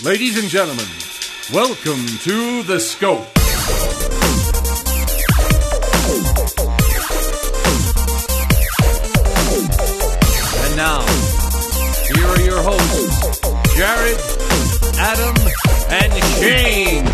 Ladies and gentlemen, welcome to The Scope. And now, here are your hosts, Jared, Adam, and Shane.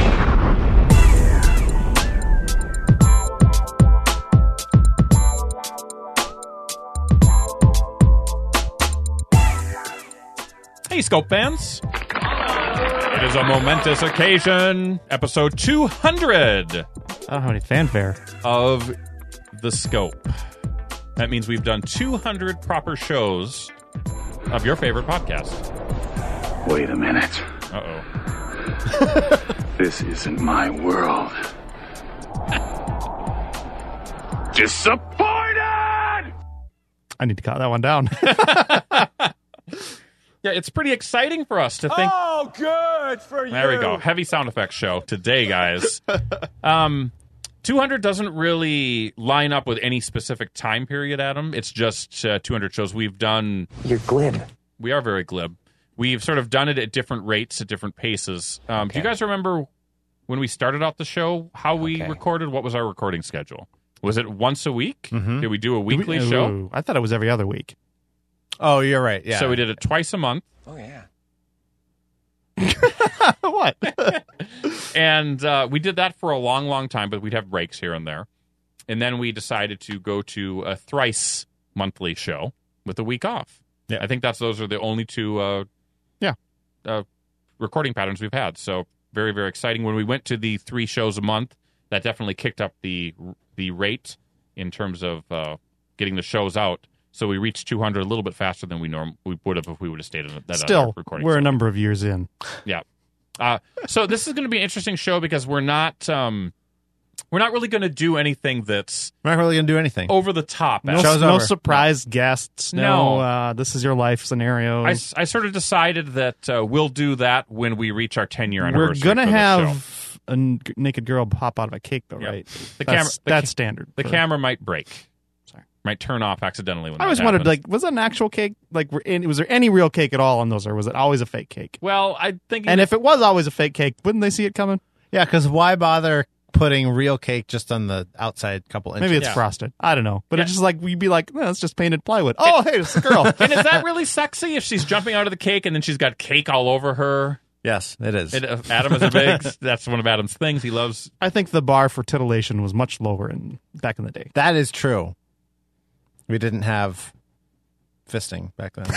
Hey, Scope fans. It is a momentous occasion, episode 200 I don't have any fanfare. of The Scope. That means we've done 200 proper shows of your favorite podcast. Wait a minute. Uh-oh. This isn't my world. Disappointed! I need to cut that one down. Yeah, it's pretty exciting for us to think. Oh, good for you. There we go. Heavy sound effects show today, guys. 200 doesn't really line up with any specific time period, Adam. It's just 200 shows we've done. You're glib. We are very glib. We've sort of done it at different rates, at different paces. Do you guys remember when we started out the show, how we recorded? What was our recording schedule? Was it once a week? Mm-hmm. Did we do a weekly show? Ooh, I thought it was every other week. Oh, you're right. Yeah. So we did it twice a month. Oh, yeah. What? And we did that for a long, long time, but we'd have breaks here and there. And then we decided to go to a thrice monthly show with a week off. Yeah. I think those are the only two recording patterns we've had. So very, very exciting. When we went to the 3 shows a month, that definitely kicked up the rate in terms of getting the shows out. So we reached 200 a little bit faster than we would have if we would have stayed in that Still, recording. we're a schedule. number of years in. Yeah. So this is going to be an interesting show because we're not really going to do anything that's We're not really going to do anything. over the top. No, Show's no over. surprise guests. No. This is your life scenarios. I sort of decided that we'll do that when we reach our 10-year We're anniversary. going to for the show. have a naked girl pop out of a cake, though, Yeah. right? The That's camera- standard. The for- camera might break. Sorry. Might turn off accidentally when I always that wondered, happens. like, was that an actual cake? Like, was there any real cake at all on those, or was it always a fake cake? Well, I think... And if it was always a fake cake, wouldn't they see it coming? Yeah, because why bother putting real cake just on the outside couple inches? Maybe it's Yeah. frosted. I don't know. But Yeah. it's just like, we'd be like, no, it's just painted plywood. Oh, hey, it's a girl. And is that really sexy if she's jumping out of the cake and then she's got cake all over her? Yes, it is. Adam is a big... That's one of Adam's things. He loves... I think the bar for titillation was much lower back in the day. That is true. We didn't have fisting back then.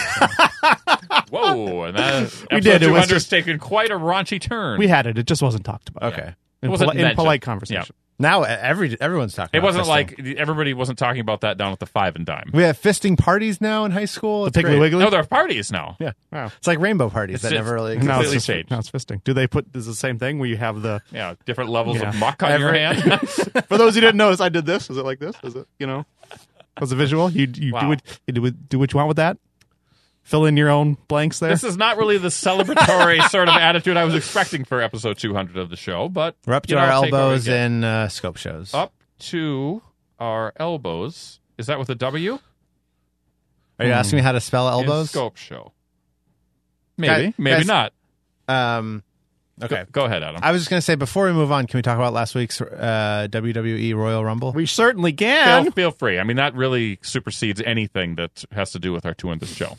Whoa, and that We did. It was 200's just- taken quite a raunchy turn. We had it. It just wasn't talked about. Okay. In, wasn't in mentioned. polite conversation. Now everyone's talking It about wasn't fisting. like everybody wasn't talking about that down at the 5 and Dime. We have fisting parties now in high school. The It's Piggly great. Wiggly? No, there are parties now. Yeah. Wow. It's like rainbow parties It's that just- never really No, Now existed. it's, Completely just, staged. now it's fisting. Do they put this is the same thing where you have the... Yeah, different levels Yeah. of muck on your hand. For those who didn't notice, I did this. Is it like this? Is it, was a visual? You Wow. do what you want with that? Fill in your own blanks there? This is not really the celebratory sort of attitude I was expecting for episode 200 of the show, but We're up to you know, our I'll take what we elbows get. in scope shows. Up to our elbows. Is that with a W? Are you asking me how to spell In elbows? Scope show. Maybe, Guys- maybe guys- not. Okay. Go ahead, Adam. I was just going to say, before we move on, can we talk about last week's WWE Royal Rumble? We certainly can. Feel free. I mean, that really supersedes anything that has to do with our 200th show.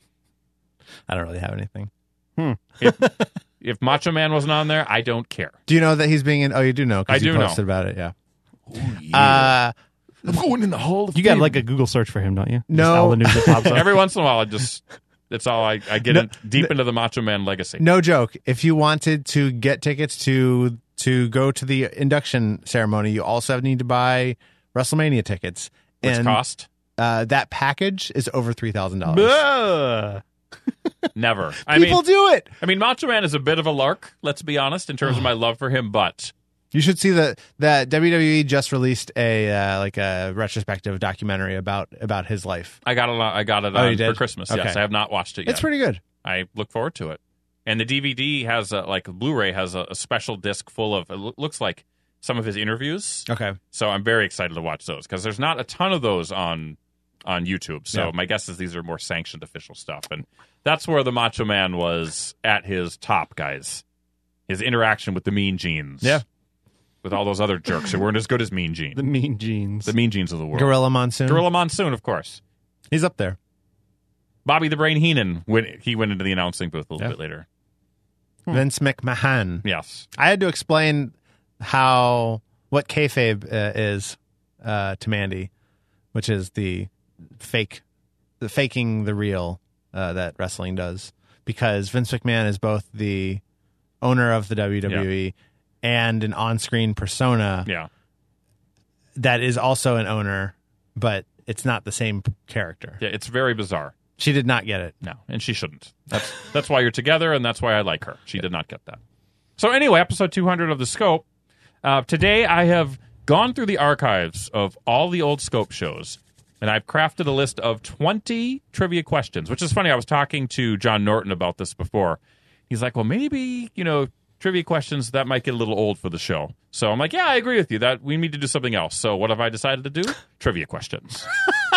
I don't really have anything. If Macho Man wasn't on there, I don't care. Do you know that he's being in... Oh, you do know, I because you do know. posted about it, yeah. I'm going in the Hall of You got like a Google search for him, don't you? No. Just all the news that pops up. Every once in a while, that's all I get deep into the Macho Man legacy. No joke. If you wanted to get tickets to go to the induction ceremony, you also need to buy WrestleMania tickets. Which and cost? that package is over $3,000. Ugh. Never. People do it. I mean, Macho Man is a bit of a lark, let's be honest, in terms of my love for him, but You should see that WWE just released a retrospective documentary about his life. I got it Oh, you on did? for Christmas. Okay. Yes, I have not watched it yet. It's pretty good. I look forward to it. And the DVD has Blu-ray has a special disc full of looks like some of his interviews. Okay. So I'm very excited to watch those because there's not a ton of those on YouTube. So Yeah. my guess is these are more sanctioned official stuff, and That's where the Macho Man was at his top, guys. His interaction with the Mean Genes. Yeah. With all those other jerks who weren't as good as Mean Gene. The Mean Genes. The Mean Genes of the world. Gorilla Monsoon. Gorilla Monsoon, of course. He's up there. Bobby the Brain Heenan, he went into the announcing booth a little bit later. Vince McMahon. Yes. I had to explain what kayfabe is to Mandy, which is the faking the real that wrestling does, because Vince McMahon is both the owner of the WWE and an on-screen persona that is also an owner, but it's not the same character. Yeah, it's very bizarre. She did not get it. No, and she shouldn't. That's why you're together, and that's why I like her. She did not get that. So anyway, episode 200 of The Scope. Today I have gone through the archives of all the old Scope shows, and I've crafted a list of 20 trivia questions, which is funny. I was talking to John Norton about this before. He's like, well, maybe, trivia questions, that might get a little old for the show. So I'm like, yeah, I agree with you. That we need to do something else. So what have I decided to do? Trivia questions.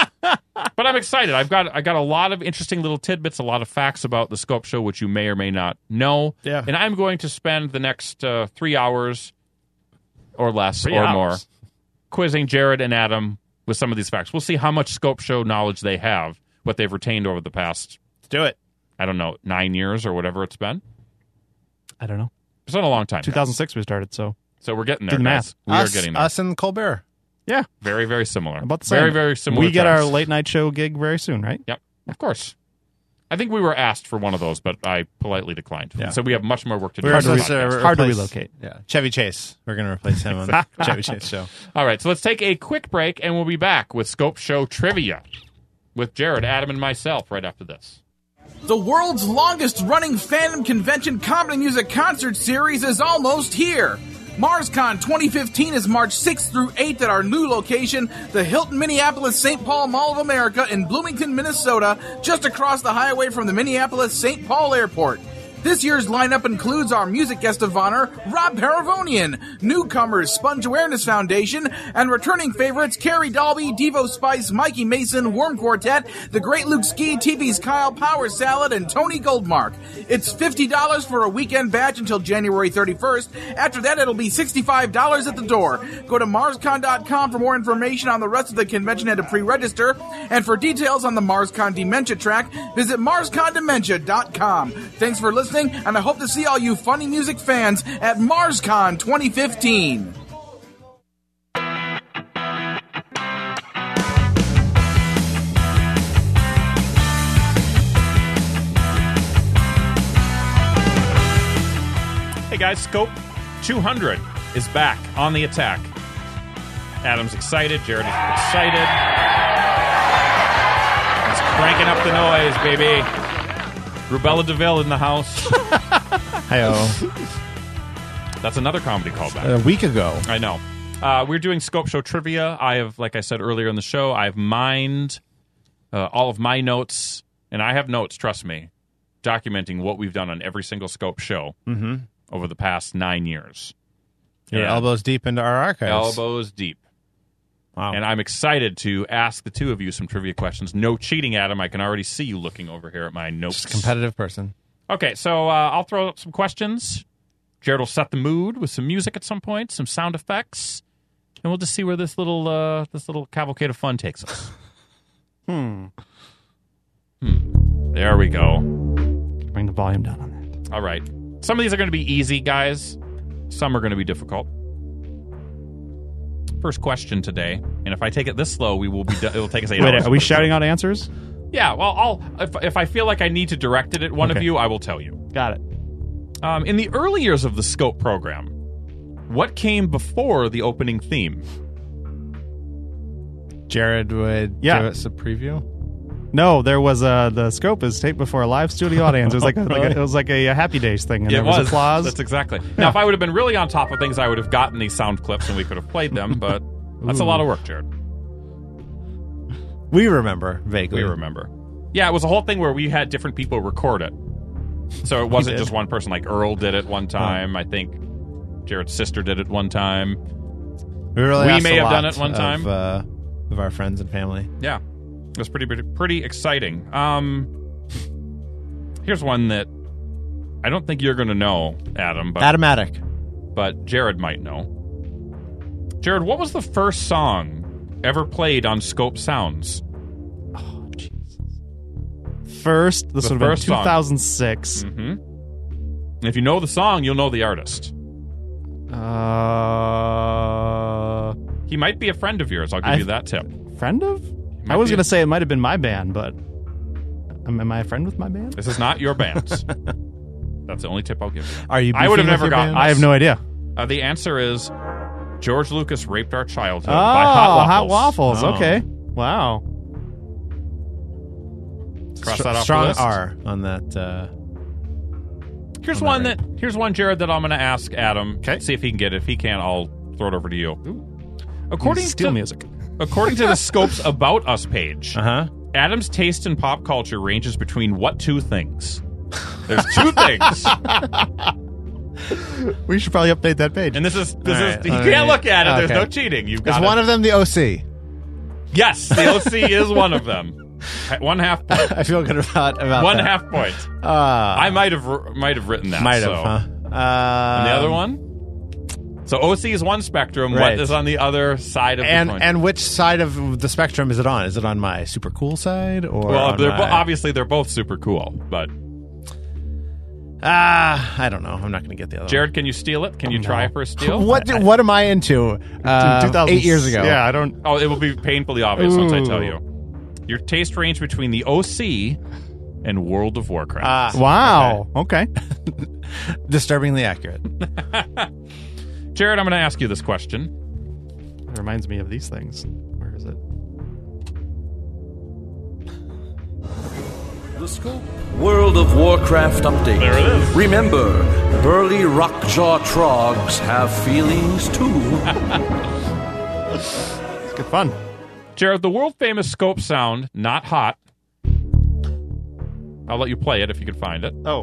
But I'm excited. I got a lot of interesting little tidbits, a lot of facts about the Scope show, which you may or may not know. Yeah. And I'm going to spend the next 3 hours or less 3 or hours. more quizzing Jared and Adam with some of these facts. We'll see how much Scope show knowledge they have, what they've retained over the past, Let's do it. I don't know, 9 years or whatever it's been. I don't know. It's been a long time. 2006 we started, so. So we're getting Do there, the guys. math. We are getting there. Us and Colbert. Yeah. Very, very similar. About the same. Very, very similar. We get our tracks. late night show gig very soon, right? Yep, of course. I think we were asked for one of those, but I politely declined. Yeah. So we have much more work to do. We're on the supposed to podcast. Hard to replace- relocate. Yeah, Chevy Chase. We're going to replace him on the Chevy Chase show. All right, so let's take a quick break, and we'll be back with Scope Show Trivia with Jared, Adam, and myself right after this. The world's longest-running fandom convention comedy music concert series is almost here. MarsCon 2015 is March 6th through 8th at our new location, the Hilton Minneapolis St. Paul Mall of America in Bloomington, Minnesota, just across the highway from the Minneapolis-St. Paul Airport. This year's lineup includes our music guest of honor, Rob Paravonian, newcomers Sponge Awareness Foundation, and returning favorites Carrie Dalby, Devo Spice, Mikey Mason, Worm Quartet, The Great Luke Ski, TV's Kyle Power Salad, and Tony Goldmark. It's $50 for a weekend batch until January 31st. After that, it'll be $65 at the door. Go to MarsCon.com for more information on the rest of the convention and to pre-register. And for details on the MarsCon Dementia track, visit MarsConDementia.com. Thanks for listening, and I hope to see all you funny music fans at MarsCon 2015. Hey guys, Scope 200 is back on the attack. Adam's excited. Jared is excited. He's cranking up the noise, baby. Rubella DeVille in the house. Hi-oh. That's another comedy callback. A week ago. I know. We're doing Scope Show Trivia. I have, like I said earlier in the show, I've mined all of my notes, and I have notes, trust me, documenting what we've done on every single Scope show over the past 9 years. Your And elbows deep into our archives. elbows deep. Wow. And I'm excited to ask the two of you some trivia questions. No cheating, Adam. I can already see you looking over here at my notes. Just a competitive person. Okay, so I'll throw up some questions. Jared will set the mood with some music at some point, some sound effects, and we'll just see where this little cavalcade of fun takes us. There we go. Bring the volume down on that. All right. Some of these are going to be easy, guys. Some are going to be difficult. First question today, and if I take it this slow, we will be. It'll take us 8 Wait, hours. are we shouting out answers? Yeah. Well, if I feel like I need to direct it at one of Okay. you, I will tell you. Got it. In the early years of the Scope program, what came before the opening theme? Jared would give us a preview. No, there was the Scope is taped before a live studio audience. It was like a Happy Days thing, and there was applause. That's exactly. Now, if I would have been really on top of things, I would have gotten these sound clips and we could have played them. But that's a lot of work, Jared. We remember vaguely. We remember. Yeah, it was a whole thing where we had different people record it, so it wasn't just one person. Like Earl did it one time. I think Jared's sister did it one time. We We may have done it one time. Of our friends and family. Yeah. It was pretty exciting. Here's one that I don't think you're going to know, Adam. But Atomatic. But Jared might know. Jared, what was the first song ever played on Scope Sounds? Oh, Jesus. First, this The would have been first song. 2006. Mm-hmm. If you know the song, you'll know the artist. He might be a friend of yours. I'll give you that tip. Friend of? I was going to say it might have been my band, but am I a friend with my band? This is not your band. That's the only tip I'll give you. Are you? I would have beefing with never your gotten band? I have no idea. The answer is George Lucas raped our childhood Oh, by Hot Waffles. Hot Waffles. Okay. Wow. Cross that off the Strong list. R on that. Here's on one Here's one, Jared, that I'm going to ask Adam. Okay. See if he can get it. If he can't, I'll throw it over to you. Steel music. According to the Scope's About Us page, Uh-huh. Adam's taste in pop culture ranges between what two things? There's two things. We should probably update that page. And this is right, you all can't right. look at it. There's Okay. no cheating. You've Is got one of them the OC? Yes, the OC is one of them. 1/2 point. I feel good about One that. half point. I might have written that. Might have, so. huh? And the other one? So OC is one spectrum. Right. What is on the other side of the coin? And which side of the spectrum is it on? Is it on my super cool side or? well, on my... obviously they're both super cool. But I don't know. I'm not going to get the other. Jared, can you steal it? Can you try for a steal? one. What am I into? 8 years ago. Yeah, I don't. Oh, it will be painfully obvious once I tell Ooh. you. Your taste range between the OC and World of Warcraft. Wow. Okay. Disturbingly accurate. Jared, I'm going to ask you this question. It reminds me of these things. Where is it? The Scope World of Warcraft update. There it is. Remember, burly rockjaw trogs have feelings too. It's good fun. Jared, the world-famous Scope sound, Not Hot. I'll let you play it if you can find it. Oh,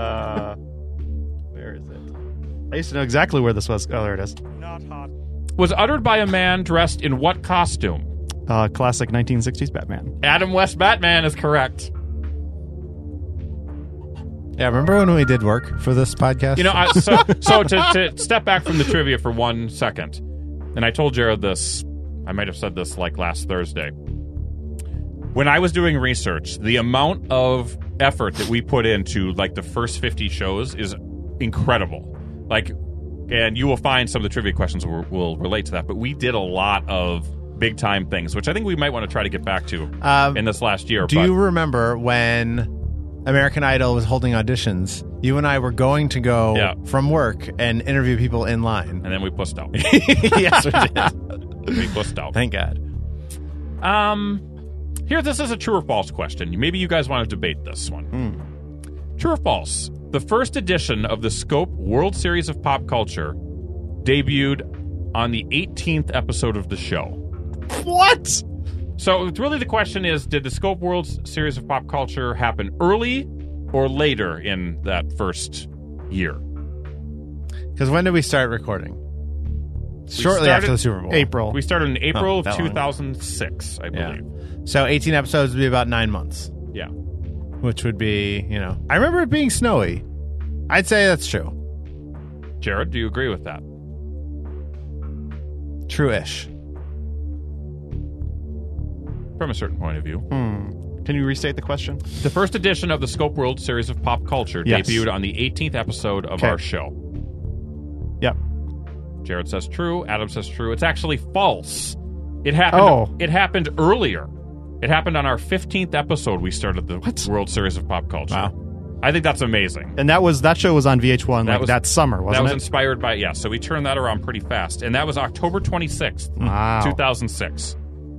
where is it? I used to know exactly where this was. Oh, there it is. Not hot. Was uttered by a man dressed in what costume? Classic 1960s Batman. Adam West Batman is correct. Yeah, remember when we did work for this podcast? You know, so to step back from the trivia for 1 second, and I told Jared this, I might have said this like last Thursday. When I was doing research, the amount of effort that we put into like the first 50 shows is incredible. Like, and you will find some of the trivia questions will relate to that, but we did a lot of big time things, which I think we might want to try to get back to in this last year. Do you remember when American Idol was holding auditions? You and I were going to go from work and interview people in line. And then we pussed out. Yes, we did. We pussed out. Thank God. Here, this is a true or false question. Maybe you guys want to debate this one. True or false? The first edition of the Scope World Series of Pop Culture debuted on the 18th episode of the show. What? So really the question is, did the Scope World Series of Pop Culture happen early or later in that first year? Because when did we start recording? Shortly after the Super Bowl. April. We started in April of that long. 2006, I Yeah. believe. So 18 episodes would be about 9 months, Yeah. which would be, I remember it being snowy. I'd say that's true. Jared, do you agree with that? True-ish. From a certain point of view. Can you restate the question? The first edition of the Scope World Series of Pop Culture Yes. debuted on the 18th episode of our show. Yep. Jared says true. Adam says true. It's actually false. It happened. Oh. It happened earlier. It happened on our 15th episode. We started the World Series of Pop Culture. Wow. I think that's amazing. And that show was on VH1 that summer, That wasn't was it? inspired by, so we turned that around pretty fast. And that was October 26th, Wow. 2006.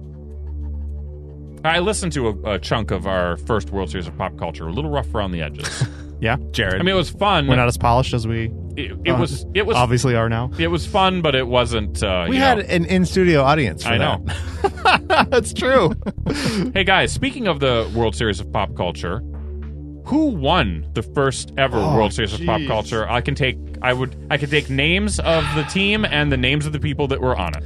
I listened to a chunk of our first World Series of Pop Culture. A little rough around the edges. Yeah. Jared. I mean, it was fun. We're not as polished as we It was obviously are now. It was fun, but it wasn't. we had an in-studio audience for I that. know. That's true. Hey guys, speaking of the World Series of Pop Culture, who won the first ever World Series of Pop Culture? I can take names of the team and the names of the people that were on it.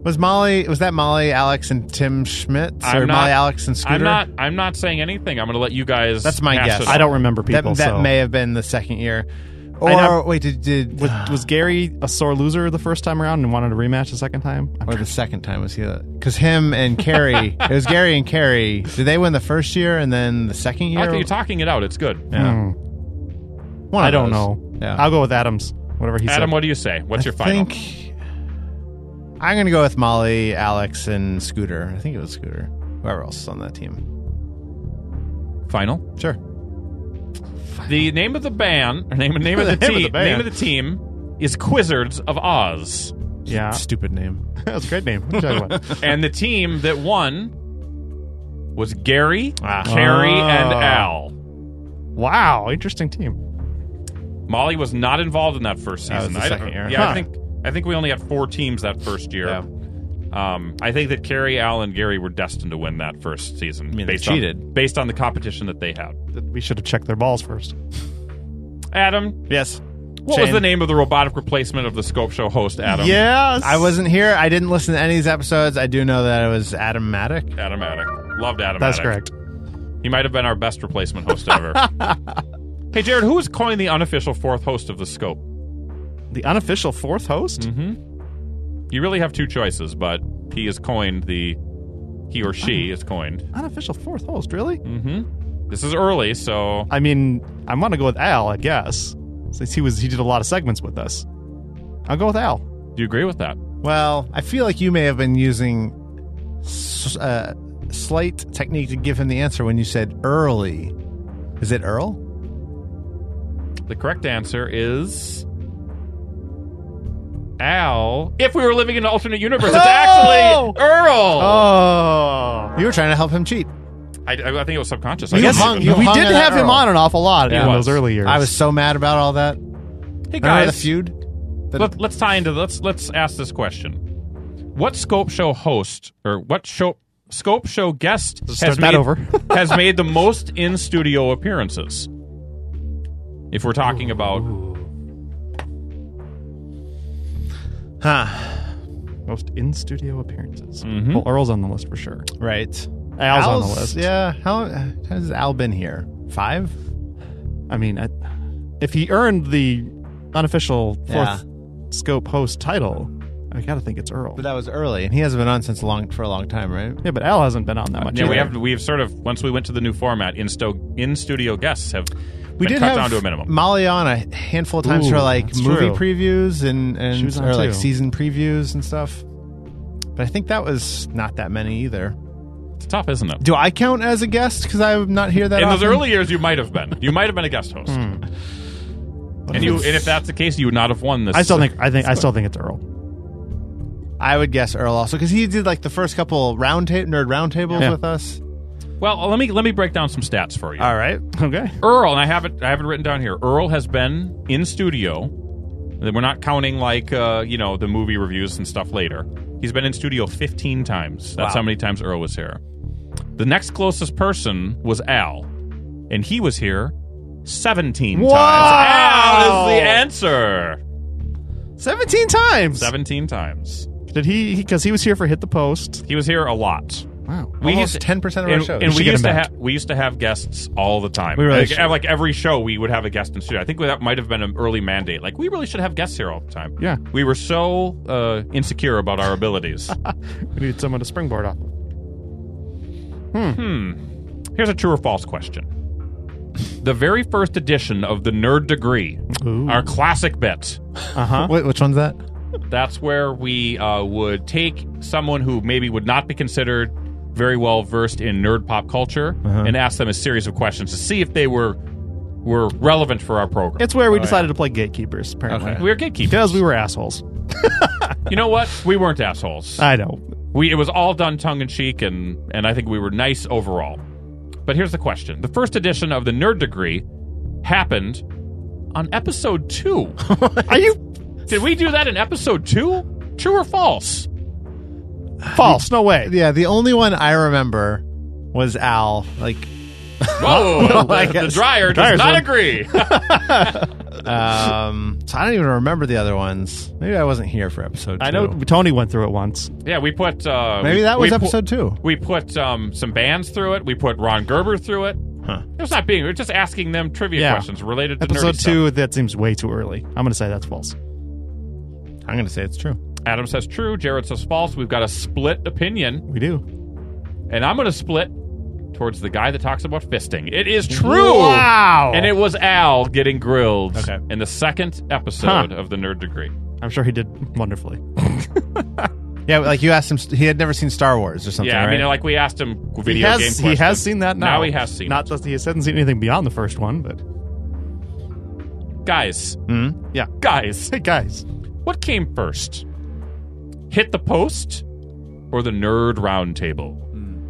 Was that Molly, Alex, and Tim Schmidt? Or Molly, Alex, and Scooter? I'm not saying anything. I'm going to let you guys. That's my guess. I don't remember people. That may have been the second year. Or wait, was Gary a sore loser the first time around and wanted a rematch the second time? Or the second time was he? Because him and Carrie, it was Gary and Carrie. Did they win the first year and then the second year? I think you're talking it out. It's good. Yeah. I don't know. Yeah. I'll go with Adams. Whatever he said. Adam, what do you say? What's your final? I'm going to go with Molly, Alex, and Scooter. I think it was Scooter. Whoever else is on that team. Final? Sure. The name of the band, or name of the team is Quizzards of Oz. Yeah. Stupid name. That was a great name. What are you talking about? And the team that won was Gary, Carrie, and Al. Wow, interesting team. Molly was not involved in that first season. That was the second year. Yeah, I think we only had 4 teams that first year. Yeah. I think that Carrie, Al, and Gary were destined to win that first season. I mean, they cheated. Based on the competition that they had. We should have checked their balls first. Adam? Yes. What was the name of the robotic replacement of the Scope Show host, Adam? Yes. I wasn't here. I didn't listen to any of these episodes. I do know that it was Adam Maddock. Adam Maddock. Loved Adam That's Maddock. correct. He might have been our best replacement host ever. Hey, Jared, who is coined the unofficial 4th host of the Scope? The unofficial 4th host? Mm-hmm. You really have 2 choices, but he is coined he or she is coined. Unofficial 4th host, really? Mm-hmm. This is early, so... I mean, I want to go with Al, I guess. Since he did a lot of segments with us. I'll go with Al. Do you agree with that? Well, I feel like you may have been using slight technique to give him the answer when you said early. Is it Earl? The correct answer is... Al. If we were living in an alternate universe, it's actually Earl. Oh. You were trying to help him cheat. I think it was subconscious. We did have him on and off a lot in those early years. I was so mad about all that. Hey guys, the feud. Let's tie into let's ask this question: what Scope Show host or what Scope Show guest has made the most in studio appearances? If we're talking about most in studio appearances. Mm-hmm. Well, Earl's on the list for sure. Right. Al's on the list. Yeah. How has Al been here? 5? I mean, if he earned the unofficial 4th Scope host title, I gotta think it's Earl. But that was early, and he hasn't been on for a long time, right? Yeah, but Al hasn't been on that much. Yeah, we have sort of, once we went to the new format, in studio guests have been cut down to a minimum. Molly on a handful of times for like movie previews and or like season previews and stuff. But I think that was not that many either. It's tough, isn't it? Do I count as a guest because I'm not here that often? In those early years, you might have been. You might have been a guest host. And if that's the case, you would not have won this. I still think it's Earl. I would guess Earl also because he did like the first couple nerd roundtables with us. Well, let me break down some stats for you. All right. Okay. Earl, and I have it written down here. Earl has been in studio. We're not counting like the movie reviews and stuff later. He's been in studio 15 times. That's how many times Earl was here. The next closest person was Al, and he was here 17 times. Al is the answer. 17 times. 17 times. Did he? Because he was here for Hit the Post. He was here a lot. Wow. Almost 10% of our shows. And we used to have guests all the time. We really like every show we would have a guest in studio. I think that might have been an early mandate. Like we really should have guests here all the time. Yeah. We were so insecure about our abilities. We needed someone to springboard off. Here's a true or false question. The very first edition of the Nerd Degree, our classic bit. Which one's that? That's where we would take someone who maybe would not be considered very well versed in nerd pop culture and ask them a series of questions to see if they were relevant for our program. It's where we decided to play gatekeepers, apparently. Okay. We were gatekeepers. Because we were assholes. You know what? We weren't assholes. I know. It was all done tongue-in-cheek, and I think we were nice overall. But here's the question. The first edition of the Nerd Degree happened on episode 2. Did we do that in episode 2? True or false? False. No way. Yeah, the only one I remember was Al, like Whoa, Like the it's- dryer Dryer's does not one. agree. So I don't even remember the other ones. Maybe I wasn't here for episode 2. I know Tony went through it once. Yeah, we put... Maybe that was episode 2. We put some bands through it. We put Ron Gerber through it. Huh. It was not being... We're just asking them trivia Yeah. questions related to Episode nerdy 2, that seems way too early. I'm going to say that's false. I'm going to say it's true. stuff. Adam says true. Jared says false. We've got a split opinion. We do. And I'm going to split towards the guy that talks about fisting. It is true. Wow. And it was Al getting grilled Okay. in the second episode of The Nerd Degree. I'm sure he did wonderfully. Yeah, like you asked him, he had never seen Star Wars or something, Yeah, I right? mean, like we asked him video he game has, questions. he has seen that now. Now he has seen Not that he hasn't seen anything beyond the first one, but Guys, yeah. guys, Hey, guys. what came first? Hit the Post or the Nerd Roundtable?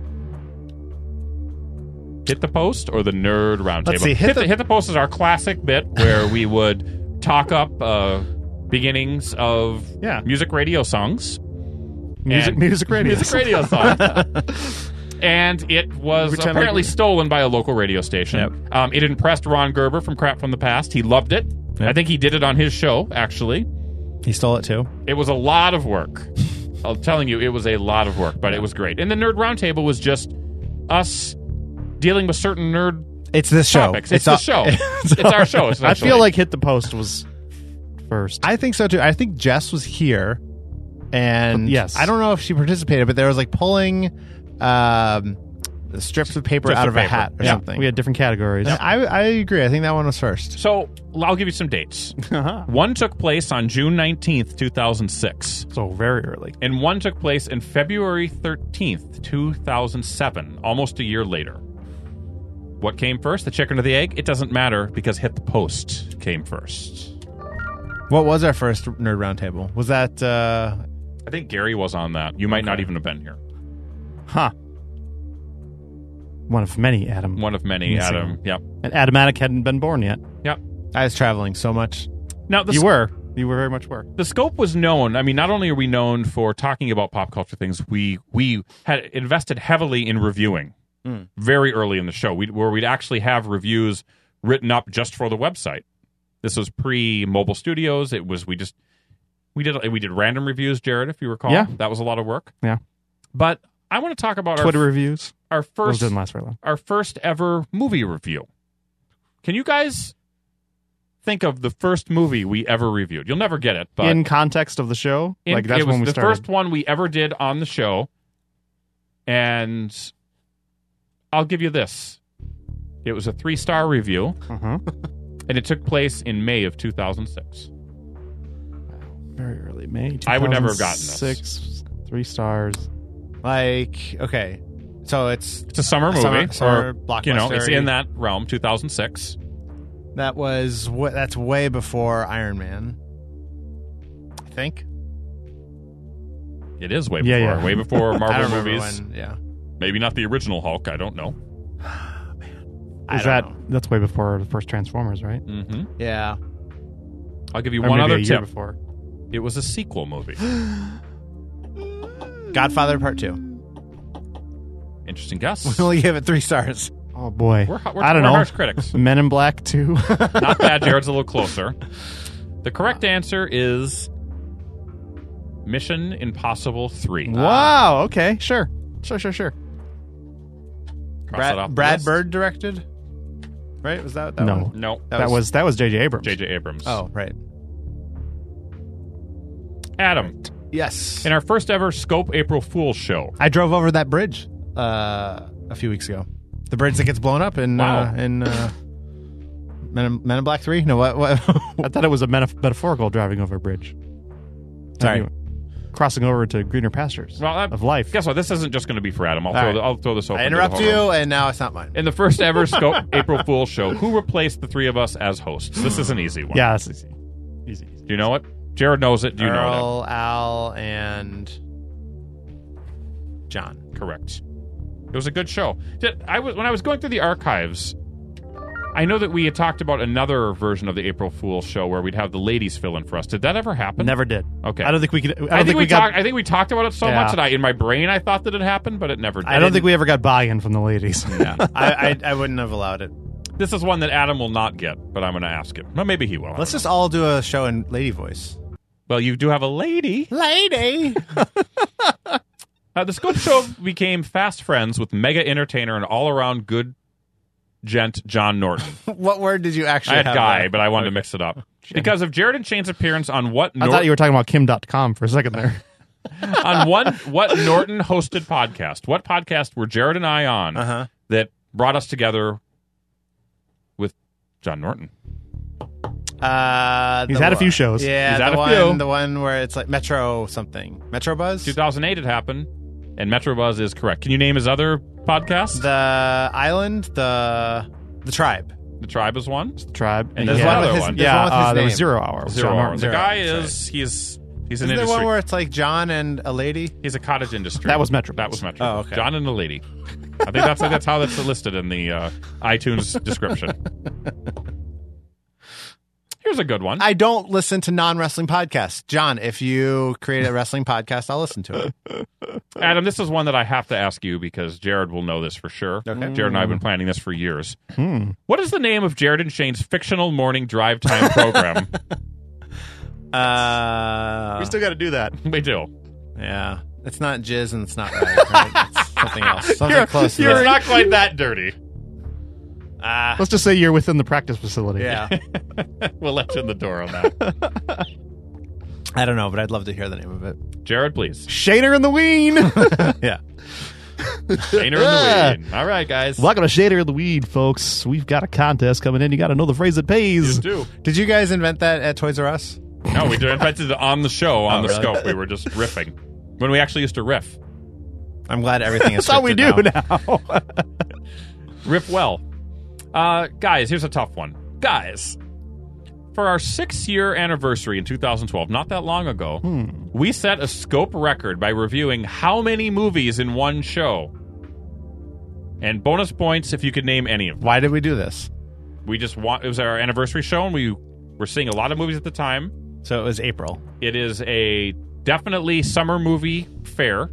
Hit the Post or the Nerd Roundtable? Let's see, Hit the Post is our classic bit where we would talk up beginnings of music radio songs. Music radio. Music radio songs. And it was Which I apparently like- stolen by a local radio station. Yep. It impressed Ron Gerber from Crap from the Past. He loved it. Yep. I think he did it on his show, actually. He stole it too. It was a lot of work. I'm telling you, it was a lot of work, but it was great. And the Nerd Roundtable was just us dealing with certain nerd It's this show. topics. It's the show. It's our show, I essentially. feel like Hit the Post was first. I think so too. I think Jess was here, and Yes. I don't know if she participated, but there was like pulling strips of paper Strips out of of a paper. hat or yeah, something. we had different categories. I agree. I think that one was first. So I'll give you some dates. One took place on June 19th, 2006. So very early. And one took place in February 13th, 2007, almost a year later. What came first, the chicken or the egg? It doesn't matter because Hit the Post came first. What was our first Nerd Roundtable? Was that I think Gary was on that. You might not even have been here. Huh. One of many, Adam. One of many, Missing. Adam. Yep. And Adamatic hadn't been born yet. Yep. I was traveling so much? Now, the You were. You very much were. The scope was known. I mean, not only are we known for talking about pop culture things, we had invested heavily in reviewing very early in the show, where we'd actually have reviews written up just for the website. This was pre-mobile studios. It was we did random reviews, Jared, if you recall. Yeah. That was a lot of work. Yeah. But I want to talk about Twitter reviews. our Those first didn't last very long. our first ever movie review. Can you guys think of the first movie we ever reviewed? You'll never get it, but In context of the show, like that's it was when we the started. first one we ever did on the show. And I'll give you this. It was a 3-star review, Uh-huh. and it took place in May of 2006. Very early May. I would never have gotten this. 2006, 3 stars. Like, okay. So it's It's a summer movie. summer or, blockbuster. you know, it's in that realm, 2006. that's way before Iron Man. I think. It is way Yeah, before. yeah. Way before I Marvel don't remember movies. when. Yeah. Maybe not the original Hulk. I don't know. Is that's way before the first Transformers, right? Mm-hmm. Yeah. I'll give you Or one maybe other a year tip. before. It was a sequel movie. Godfather Part 2. Interesting guess. We only gave it 3 stars. Oh boy. We're I don't know. harsh critics. Men in Black 2. Not bad. Jared's a little closer. The correct answer is Mission Impossible 3. Wow. Okay. Sure. Sure. Cross it off the Brad list. Bird directed? Right? Was that No. one? No. That was J.J. Abrams. J.J. Abrams. Oh, right. Adam, Yes. in our first ever Scope April Fool's show. I drove over that bridge a few weeks ago. The bridge that gets blown up in Wow. Men in Black 3? No, what? I thought it was a metaphorical driving over a bridge. Sorry. Anyway, crossing over to greener pastures Well, of life. Guess what? This isn't just going to be for Adam. All right. I'll throw this open. I to the interrupt whole you, room. and now it's not mine. In the first ever Scope April Fool's show, who replaced the three of us as hosts? This is an easy one. Yeah, that's easy. Easy. Do you know it? Jared knows it. Do you know Earl, Al, and John. it? Correct. It was a good show. When I was going through the archives, I know that we had talked about another version of the April Fool's show where we'd have the ladies fill in for us. Did that ever happen? Never did. Okay. I don't think we could. I think we talked about it so much that in my brain I thought that it happened, but it never did. I don't think we ever got buy-in from the ladies. Yeah. I wouldn't have allowed it. This is one that Adam will not get, but I'm going to ask him. Well, maybe he will. Let's just all do a show in lady voice. Well, you do have a lady. Lady. The Scope Show became fast friends with mega entertainer and all-around good gent John Norton. What word did you actually have? I had have guy, there? but I wanted to mix it up. Because of Jared and Shane's appearance on What I thought you were talking about Kim.com for a second there. on What Norton hosted podcast. What podcast were Jared and I on that brought us together with John Norton? He's had a few shows. Yeah, He's had a few. The one where it's like Metro something. Metro Buzz? 2008 it happened, and Metro Buzz is correct. Can you name his other podcast? The Island, the Tribe. The Tribe is one. The Tribe. And there's another one. Yeah, there was Zero Hour. Zero Hour. The Zero guy Hour. is he's an Isn't there industry. one where it's like John and a lady? He's a cottage industry. That was Metro. That was Metro. Oh, okay. John and the lady. I think that's how that's listed in the iTunes description. Here's a good one. I don't listen to non-wrestling podcasts. John, if you create a wrestling podcast, I'll listen to it. Adam, this is one that I have to ask you because Jared will know this for sure. Okay. Jared and I have been planning this for years. What is the name of Jared and Shane's fictional morning drive time program? We still got to do that. We do. Yeah. It's not jizz and it's not right? It's something else. Something close to You're that. not quite that dirty. Let's just say you're within the practice facility. Yeah. We'll let you in the door on that. I don't know, but I'd love to hear the name of it. Jared, please. Shader in the Ween. Yeah. Shaner in the weed. All right, guys. Welcome to Shader in the Weed, folks. We've got a contest coming in. You got to know the phrase that pays. You do. Did you guys invent that at Toys R Us? No, we invented it on the show, on the really? scope. We were just riffing. When we actually used to riff. I'm glad everything is That's all we do scripted now. Riff well. Guys, here's a tough one. Guys, for our 6-year anniversary in 2012, not that long ago, we set a scope record by reviewing how many movies in one show. And bonus points if you could name any of them. Why did we do this? It was our anniversary show, and we were seeing a lot of movies at the time. So it was April. It is a definitely summer movie fair.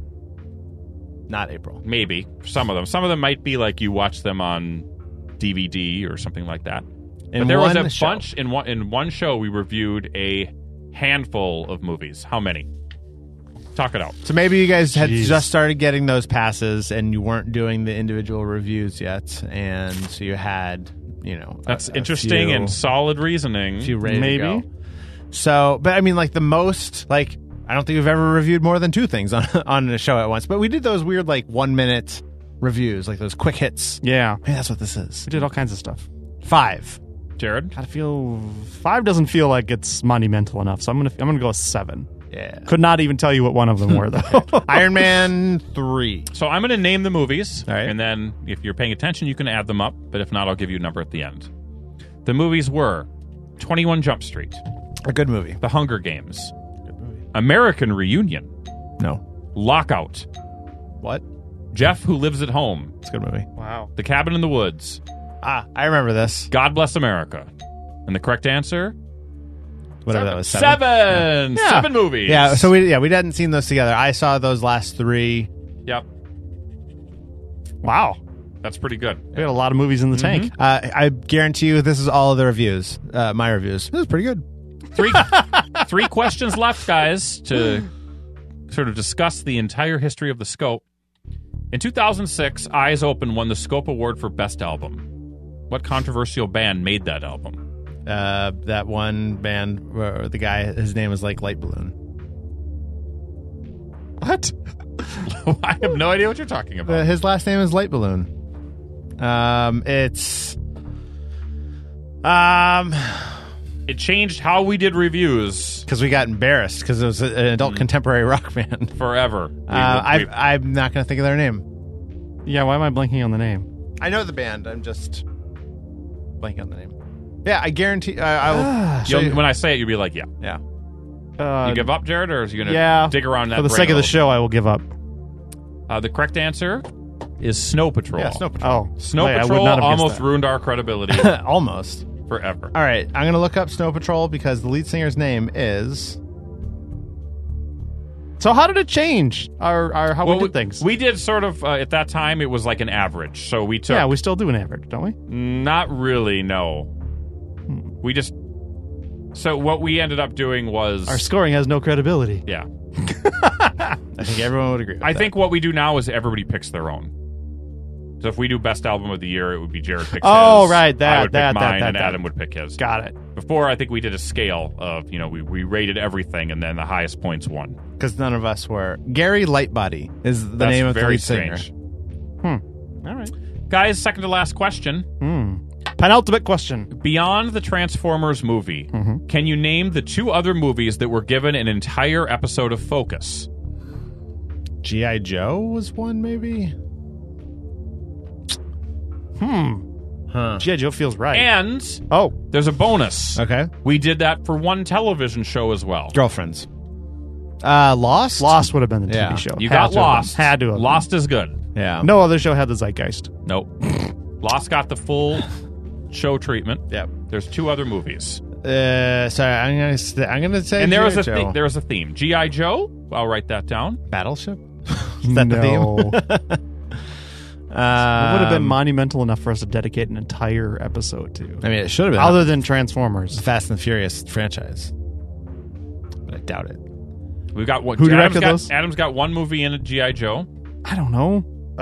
Not April. Maybe. Some of them. Some of them might be like you watch them on DVD or something like that. But there was a bunch in one show we reviewed a handful of movies. How many? Talk it out. So maybe you guys had just started getting those passes and you weren't doing the individual reviews yet, and so you had, that's interesting and solid reasoning. Few ready maybe. to go. So, but I mean, like the most, like I don't think we've ever reviewed more than 2 things on a show at once. But we did those weird 1-minute reviews, like those quick hits. Yeah. Maybe that's what this is. We did all kinds of stuff. 5. Jared? I feel 5 doesn't feel like it's monumental enough, so I'm gonna go with 7. Yeah. Could not even tell you what one of them were though. Iron Man 3. So I'm going to name the movies, all right. And then if you're paying attention, you can add them up. But if not, I'll give you a number at the end. The movies were 21 Jump Street, A good movie. The Hunger Games, American Reunion, No. Lockout, What? Jeff Who Lives at Home, It's a good movie. Wow. The Cabin in the Woods, I remember this. God Bless America. And the correct answer? Whatever that was. 7. Yeah. 7 movies. Yeah, so we hadn't seen those together. I saw those last 3. Yep. Wow. That's pretty good. We had a lot of movies in the tank. I guarantee you this is all of the reviews. My reviews. It was pretty good. 3 questions left, guys, to sort of discuss the entire history of the Scope. In 2006, Eyes Open won the Scope Award for Best Album. What controversial band made that album? That one band where the guy, his name was like Light Balloon. What? I have no idea what you're talking about. His last name is Light Balloon. It's It changed how we did reviews because we got embarrassed because it was an adult contemporary rock band. forever. I'm not going to think of their name. Yeah, why am I blanking on the name? I know the band. I'm just blanking on the name. Yeah, I guarantee. I will. When I say it, you'll be like, yeah. Yeah. You give up, Jared, or is you going to yeah, dig around that for the brain sake a of the little? show, I will give up. The correct answer is Snow Patrol. Yeah, Snow Patrol. Oh, Snow I would Patrol not have guessed almost that. ruined our credibility Almost. forever. All right, I'm going to look up Snow Patrol because the lead singer's name is... So how did it change our how we did things? We did sort of, at that time, it was like an average. So we took... Yeah, we still do an average, don't we? Not really, no. We just... So what we ended up doing was... Our scoring has no credibility. Yeah. I think everyone would agree with I that. think what we do now is everybody picks their own. So if we do best album of the year, it would be Jared picks Oh, his. right, I would that, pick mine, that. and Adam would pick his. Got it. Before, I think we did a scale of, we rated everything, and then the highest points won. Because none of us were. Gary Lightbody is the That's name of the very lead singer. strange. All right. Guys, second to last question. Penultimate question. Beyond the Transformers movie, can you name the 2 other movies that were given an entire episode of focus? G.I. Joe was one, maybe? G.I. Joe feels right. And oh, there's a bonus. Okay. We did that for one television show as well. Girlfriends. Lost? Lost would have been the Yeah. TV show. You Had got to have Lost. been. Had to have Lost is good. Yeah. been. No other show had the zeitgeist. Nope. Lost got the full show treatment. Yep. There's 2 other movies. Sorry, I'm gonna say And there was G.I. Joe. there was a theme. G.I. Joe. I'll write that down. Battleship? Is that the No. theme? It would have been monumental enough for us to dedicate an entire episode to. I mean, it should have been. Other than Transformers. the Fast and the Furious franchise. But I doubt it. We've got one. Who directed those? Adam's got one movie in a G.I. Joe. I don't know.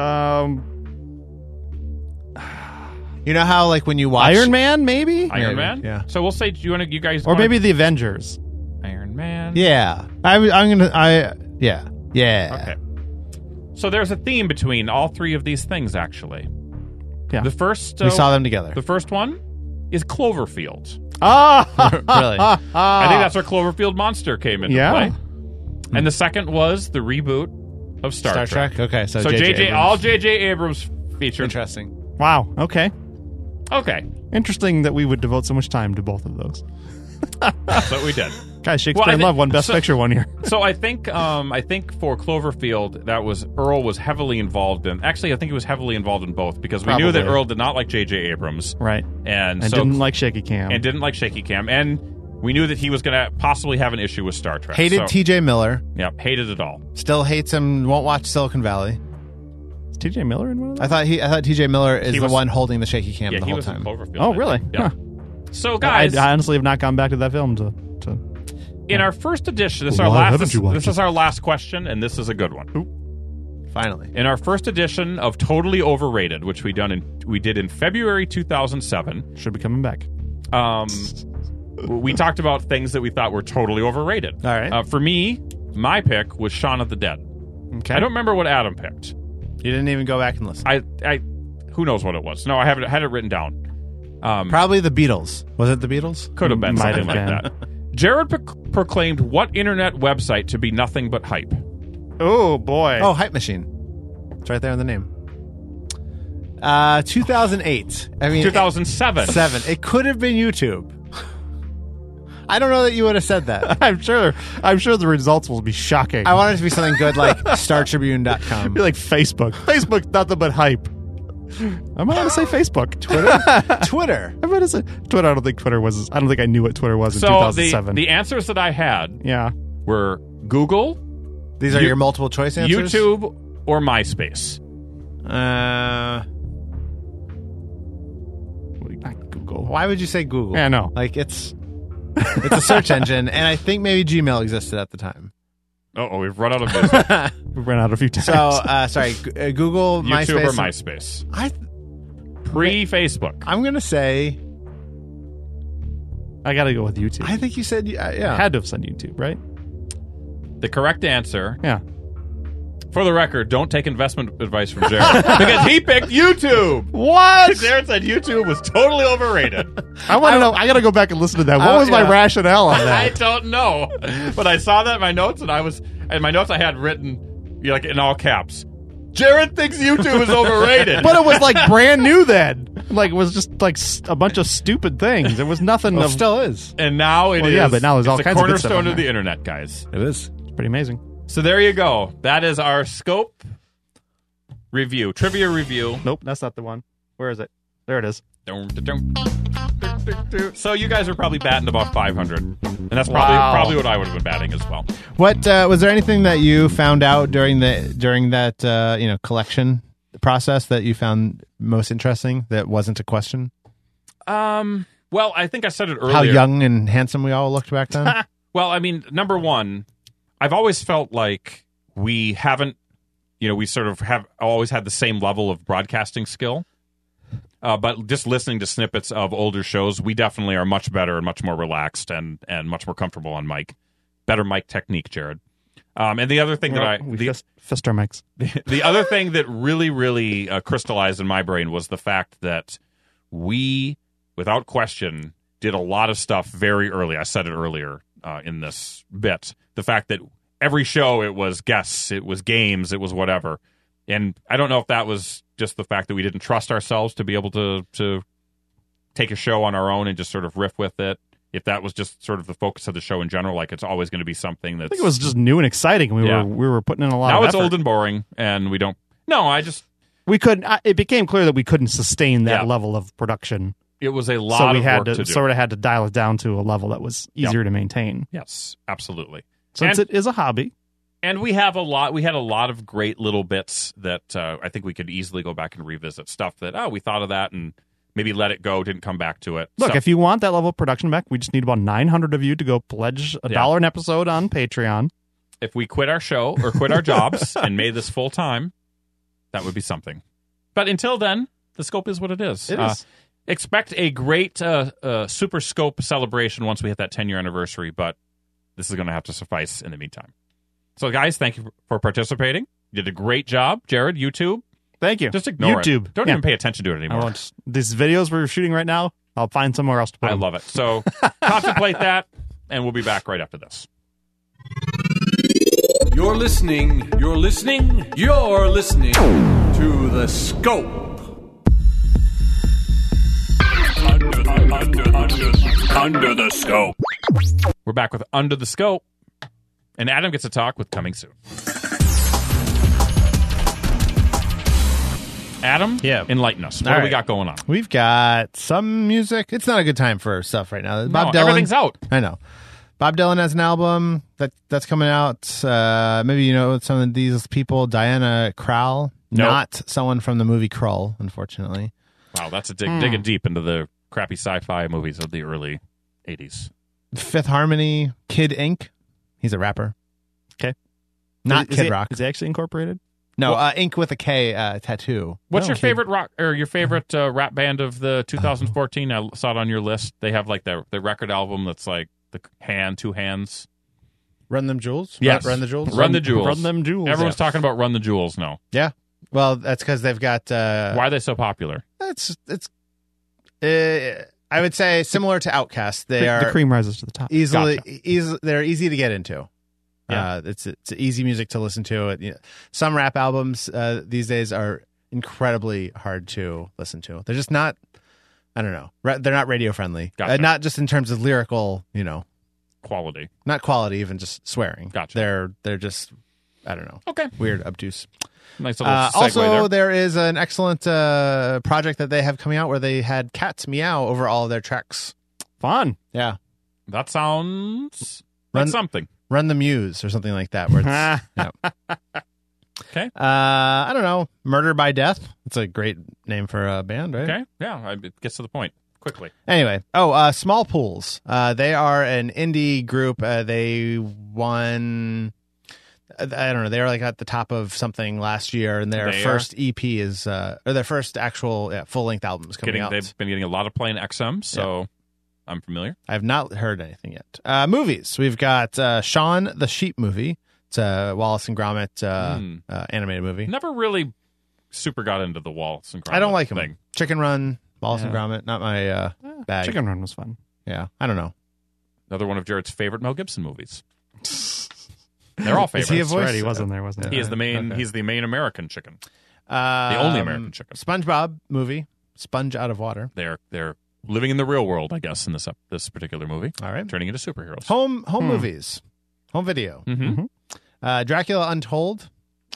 You know how, like, when you watch... Iron Man, maybe? Iron Man. yeah. So we'll say, you guys, Or wanna- maybe the Avengers. Iron Man. Yeah. Yeah. Okay. So there's a theme between all 3 of these things, actually. Yeah. The first We saw them together. The first one is Cloverfield. Ah! Really? I think that's where Cloverfield Monster came into Yeah. play. And the second was the reboot of Star Trek. Okay, so JJ all J.J. Abrams featured. Interesting. Wow. Okay. Okay, Interesting that we would devote so much time to both of those. that's what we did. Guys, Shakespeare Well, I in think- Love won Best so- Picture one year. So I think for Cloverfield, that was Earl was heavily involved in. Actually, I think he was heavily involved in both because we knew that Probably. Earl did not like J.J. Abrams, Right. and And so didn't like Shaky Cam. and didn't like Shaky Cam, and we knew that he was going to possibly have an issue with Star Trek. Hated so, T.J. Miller. Yep, hated it all. Still hates him. Won't watch Silicon Valley. Is T.J. Miller in one of those? I thought T.J. Miller is He the was- one holding the shaky cam Yeah, the he whole was in time. Cloverfield. Oh, I really? think. Yeah. Huh. So, guys, I honestly have not gone back to that film to in our first edition, this is Why our last. haven't you watched This is our last question, and this is a good one. Finally. In our first edition of Totally Overrated, which we did in February 2007, should be coming back. we talked about things that we thought were totally overrated. All right. For me, my pick was Shaun of the Dead. Okay. I don't remember what Adam picked. You didn't even go back and listen. I who knows what it was? No, I had it written down. Probably the Beatles. Was it the Beatles? Could have been Might something have like been. that. Jared proclaimed what internet website to be nothing but hype? Oh, boy. Oh, Hype Machine. It's right there in the name. 2008. I mean, 2007. 7. It could have been YouTube. I don't know that you would have said that. I'm sure the results will be shocking. I want it to be something good like StarTribune.com. be like Facebook. Facebook, nothing but hype. I'm going to say Facebook. Twitter. I'm going to say Twitter. I don't think I knew what Twitter was in So 2007. the answers that I had yeah. were Google, These are your multiple choice answers? YouTube, or MySpace. Not Google. Why would you say Google? Yeah, no. Like, it's a search engine, and I think maybe Gmail existed at the time. Oh, we've run out of business. We ran out a few times. So, sorry, Google, YouTube MySpace. or MySpace. Pre-Facebook. I'm going to say, I got to go with YouTube. I think you said, yeah. I had to have said YouTube, right? The correct answer, Yeah. for the record, don't take investment advice from Jared. Because he picked YouTube. What? Jared said YouTube was totally overrated. I want to know. I got to go back and listen to that. What was my yeah. rationale on I that? don't know. But I saw that in my notes, and my notes I had written like in all caps. Jared thinks YouTube is overrated. But it was like brand new then. Like it was just like a bunch of stupid things. There was nothing. Well, of, still is. And now it is. Yeah, but now there's all it's kinds a of good stuff cornerstone on of the there. internet, guys. It is. It's pretty amazing. So there you go. That is our scope review. Trivia review. Nope, that's not the one. Where is it? There it is. So you guys are probably batting about 500. And that's probably what I would have been batting as well. What was there anything that you found out during that collection process that you found most interesting that wasn't a question? Well, I think I said it earlier. How young and handsome we all looked back then? Well, I mean, number one, I've always felt like we haven't, we sort of have always had the same level of broadcasting skill. But just listening to snippets of older shows, we definitely are much better and much more relaxed and much more comfortable on mic. Better mic technique, Jared. And the other thing fist our mics. The other thing that really, really crystallized in my brain was the fact that we, without question, did a lot of stuff very early. I said it earlier in this bit. The fact that every show, it was guests, it was games, it was whatever. And I don't know if that was just the fact that we didn't trust ourselves to be able to take a show on our own and just sort of riff with it. If that was just sort of the focus of the show in general, like it's always going to be something that's... I think it was just new and exciting. We were putting in a lot of effort. Now it's old and boring, and we don't... No, we couldn't... It became clear that we couldn't sustain that level of production. It was a lot of work to do. Sort of had to dial it down to a level that was easier to maintain. Yes, absolutely. Since it is a hobby. And we had a lot of great little bits that I think we could easily go back and revisit. Stuff that, we thought of that and maybe let it go, didn't come back to it. Look, if you want that level of production back, we just need about 900 of you to go pledge $1 an episode on Patreon. If we quit our show or quit our jobs and made this full time, that would be something. But until then, the scope is what it is. It is. Expect a great Super Scope celebration once we hit that 10-year anniversary, but this is going to have to suffice in the meantime. So, guys, thank you for participating. You did a great job. Jared, YouTube. Thank you. Just ignore YouTube. it. Don't even pay attention to it anymore. These videos we're shooting right now, I'll find somewhere else to put them. I love it. So, contemplate that, and we'll be back right after this. You're listening to The Scope. Under the Scope. We're back with Under the Scope, and Adam gets to talk with Coming Soon. Adam, enlighten us. What do we got going on? We've got some music. It's not a good time for stuff right now. Bob Dylan, everything's out. I know. Bob Dylan has an album that's coming out. Maybe you know some of these people. Diana Krall, not someone from the movie Krull, unfortunately. Wow, that's a digging deep into the crappy sci-fi movies of the early 80s. Fifth Harmony, Kid Ink. He's a rapper. Okay. Not Kid Rock. Is he actually incorporated? No, Ink with a K tattoo. What's your favorite rock or your favorite rap band of the 2014? I saw it on your list. They have like the record album that's like the two hands. Run Them Jewels? Yes. Run the Jewels? Run the Jewels. Run Them Jewels. Everyone's talking about Run the Jewels now. Yeah. Well, that's because they've got... Why are they so popular? It's I would say similar to Outkast. The cream rises to the top. They're easy to get into. Yeah. It's easy music to listen to. Some rap albums these days are incredibly hard to listen to. They're just not, I don't know. They're not radio friendly. Gotcha. Not just in terms of lyrical, quality. Not quality, even just swearing. Gotcha. They're just, I don't know. Okay. Weird, obtuse. Nice little segue also, there is an excellent project that they have coming out where they had cats meow over all of their tracks. Fun. Yeah. That sounds like something. Run the Muse or something like that. Where it's, Okay. I don't know. Murder by Death. It's a great name for a band, right? Okay. Yeah. It gets to the point quickly. Anyway. Small Pools. They are an indie group. They won... I don't know. They were like at the top of something last year, and their first EP is, or their first actual full length album is coming out. They've been getting a lot of play in XM, so I'm familiar. I have not heard anything yet. Movies. We've got Shaun the Sheep movie. It's a Wallace and Gromit animated movie. Never really super got into the Wallace and Gromit. I don't like thing. them. Chicken Run, Wallace and Gromit, not my bag. Chicken Run was fun. Yeah, I don't know. Another one of Jared's favorite Mel Gibson movies. They're all favorites. Is he a voice? Right, he wasn't there, wasn't he? He is the main. Okay. He's the main American chicken. The only American chicken. SpongeBob movie, Sponge Out of Water. They're living in the real world, I guess, in this particular movie. All right, turning into superheroes. Home movies, home video. Mm-hmm. Dracula Untold,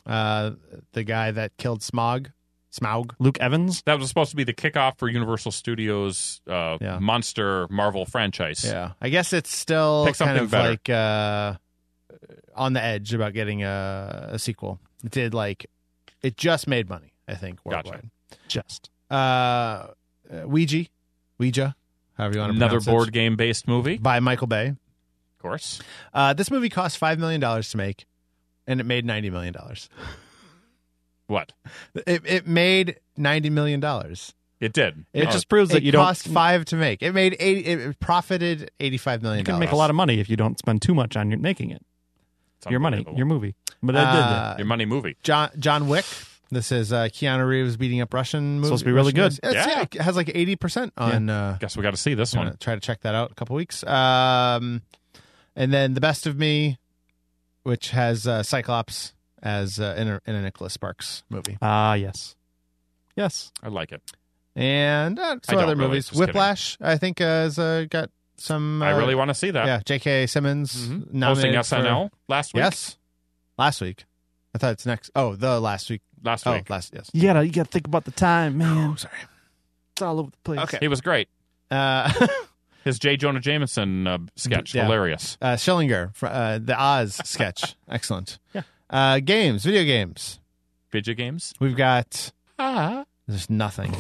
The guy that killed Smaug. Luke Evans. That was supposed to be the kickoff for Universal Studios' monster Marvel franchise. Yeah, I guess it's still Pick kind something of better. like on the edge about getting a sequel. It just made money, I think, worldwide. Just Ouija, however you want to Another pronounce board it, game based movie, of by Michael Bay. course. This movie cost $5 million to make, and it made $90 million. What? It made $90 million. It did. It just proves that you don't cost $5 to make. It profited $85 million. You can make a lot of money if you don't spend too much on making it. It's Your money, unbelievable. your movie. But it did that. Your money movie. John Wick. This is Keanu Reeves beating up Russian movies. Supposed to be really good. Yeah, it has like 80% on. Guess we got to see this I'm one. gonna try to check that out in a couple weeks. And then The Best of Me, which has Cyclops as in a Nicholas Sparks movie, Yes. I like it. and some don't other really, movies. just kidding. Whiplash, I think, has got some. I really want to see that. Yeah, J.K. Simmons Hosting nominated for- SNL last week. Yes, last week. I thought it's next. Oh, the last week. Last Oh, week. yes. You gotta think about the time, man. Oh, sorry. It's all over the place. Okay. He was great. Uh, His J. Jonah Jameson sketch, Yeah. hilarious. Schillinger, the Oz sketch, excellent. Yeah. Games, video games. Video games. We've got. Nothing. There's nothing.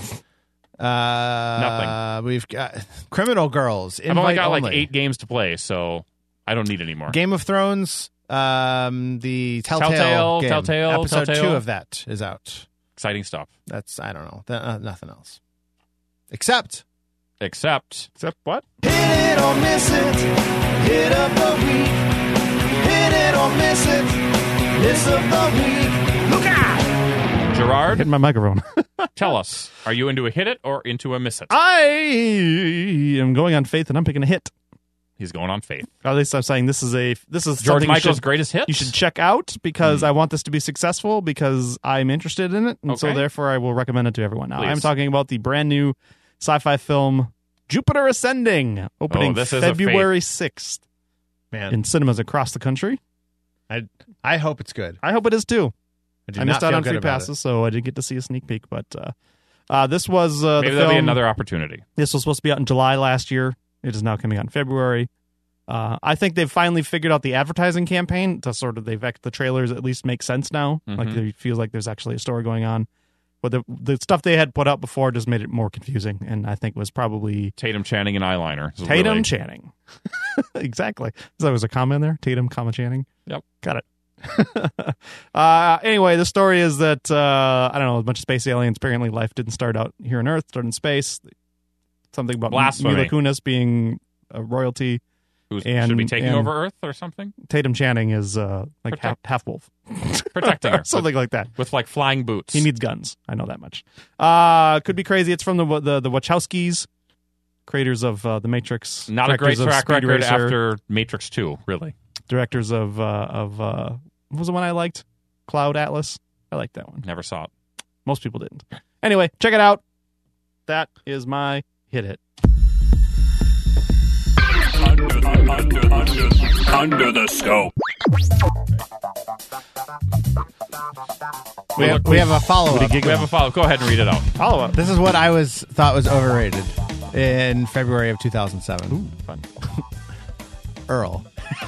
We've got Criminal Girls. I've only got Invite like 8 games to play, so I don't need any more. Game of Thrones. The Telltale game. Telltale, Episode Telltale. 2 of that is out. Exciting stuff. That's I don't know. Nothing else. Except Except what? Hit it or miss it. Hit of the week. Hit it or miss it. Miss of the week. Look out! Gerard, Hitting my microphone. tell us, are you into a hit it or into a miss it? I am going on faith, and I'm picking a hit. He's going on faith. At least I'm saying this is George something Michael's greatest hit. you should check out because I want this to be successful because I'm interested in it, and so Okay. therefore I will recommend it to everyone. Now, Please. I'm talking about the brand new sci-fi film Jupiter Ascending, opening this is a February 6th man, in cinemas across the country. I hope it's good. I hope it is too. do I not missed out feel on good free about passes, so I didn't get to see a sneak peek. But this was the Maybe there'll be film. another opportunity. This was supposed to be out in July last year. It is now coming out in February. I think they've finally figured out the advertising campaign to sort of the trailers at least make sense now. Like it feels like there's actually a story going on. But the stuff they had put out before just made it more confusing, and I think was probably Tatum Channing and eyeliner. This is Tatum really- Channing. Exactly. So there was a comma in there. Tatum, comma Channing. Yep. Got it. Anyway, the story is that I don't know, a bunch of space aliens. Apparently, life didn't start out here on Earth; started in space. Something about Blasphemy. Mila Kunis being a royalty. Who And- should be taking and- over Earth or something? Tatum Channing is like Protect- half wolf, Protecting her. something like that. With like flying boots. He needs guns. I know that much. Could be crazy. It's from the Wachowskis, creators of The Matrix. Not a great directors of track Speed record Racer, after Matrix 2, really. directors of what was the one I liked? Cloud Atlas. I liked that one. Never saw it. Most people didn't. Anyway, check it out. That is my hit. Under the scope. We have a follow-up. We have a follow. Go ahead and read it out. Follow up. This is what I thought was overrated in February of 2007. Ooh, fun. Earl.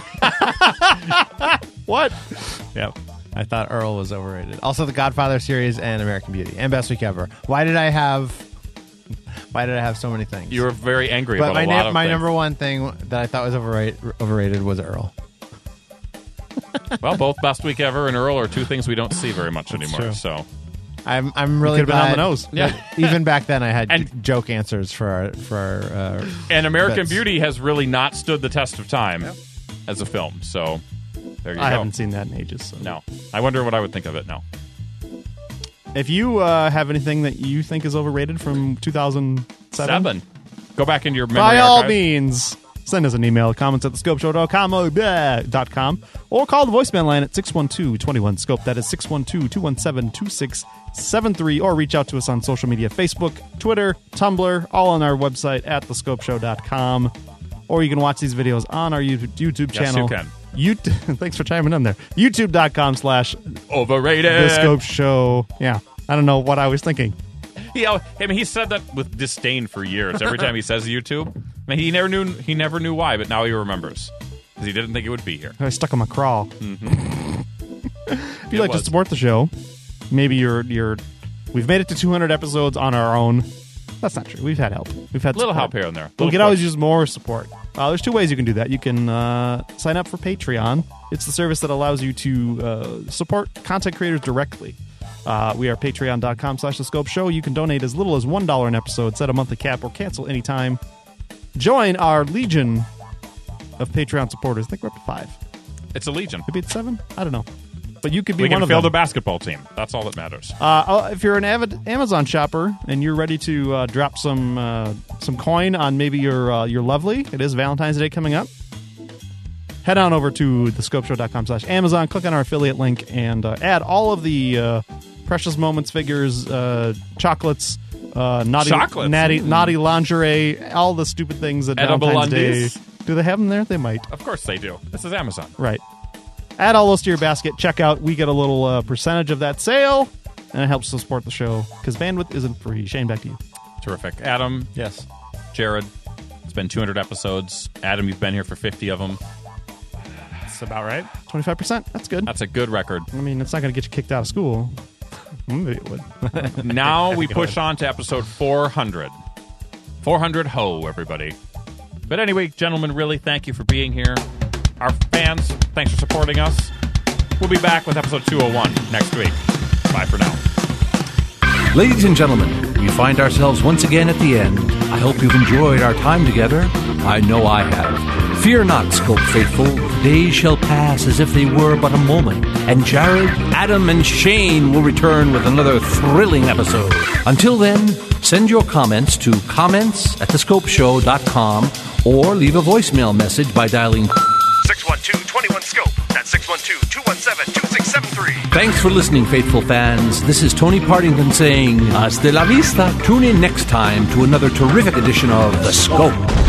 What? Yep. I thought Earl was overrated. Also, the Godfather series and American Beauty and Best Week Ever. Why did I have so many things? You were very angry but about a lot of my things. number one thing that I thought was overrated was Earl. Well, both Best Week Ever and Earl are two things we don't see very much anymore. true. So I'm really Could've been on glad the nose. Yeah. that even back then I had And- joke answers for our And American bits. Beauty has really not stood the test of time as a film. So there you I go. haven't seen that in ages. So. No. I wonder what I would think of it now. If you have anything that you think is overrated from 2007, Go back into your memory by all archive. means, send us an email, comments at thescopeshow.com or call the voicemail line at 612-21-SCOPE. That is 612-217-2673. Or reach out to us on social media, Facebook, Twitter, Tumblr, all on our website at thescopeshow.com. Or you can watch these videos on our YouTube Yes, channel. you can. Thanks for chiming in there. YouTube.com/overrated The Scope Show. Yeah. I don't know what I was thinking. He said that with disdain for years. Every time he says YouTube, he never knew why, but now he remembers because he didn't think it would be here. I stuck him a crawl. Mm-hmm. If you'd like to support the show, maybe we've made it to 200 episodes on our own. That's not true. We've had help. We've had a little support. help here and there. We can always use more support. There's two ways you can do that. You can sign up for Patreon. It's the service that allows you to support content creators directly. We are patreon.com/The Scope Show. You can donate as little as $1 an episode, set a monthly cap, or cancel anytime. Join our legion of Patreon supporters. I think we're up to 5. It's a legion. Maybe it's 7? I don't know. But you could be one of them. We can field a basketball team. That's all that matters. If you're an avid Amazon shopper and you're ready to drop some coin on maybe your lovely, it is Valentine's Day coming up. Head on over to thescopeshow.com/Amazon, click on our affiliate link, and add all of the Precious Moments figures, chocolates, naughty lingerie, all the stupid things that Edible Valentine's undies? Day. Do they have them there? They might. Of course they do. This is Amazon. Right. Add all those to your basket. Check out. We get a little percentage of that sale, and it helps to support the show because bandwidth isn't free. Shane, back to you. Terrific. Adam. Yes. Jared. It's been 200 episodes. Adam, you've been here for 50 of them. That's about right. 25%. That's good. That's a good record. I mean, it's not going to get you kicked out of school. Maybe it would. Now we push on to episode 400. 400 ho, everybody. But anyway, gentlemen, really thank you for being here. Our fans, thanks for supporting us. We'll be back with episode 201 next week. Bye for now. Ladies and gentlemen, we find ourselves once again at the end. I hope you've enjoyed our time together. I know I have. Fear not, Scope faithful. Days shall pass as if they were but a moment. And Jared, Adam, and Shane will return with another thrilling episode. Until then, send your comments to comments@thescopeshow.com or leave a voicemail message by dialing 612-21-SCOPE. That's 612-217-2673. Thanks for listening, faithful fans. This is Tony Partington saying, hasta la vista. Tune in next time to another terrific edition of The Scope.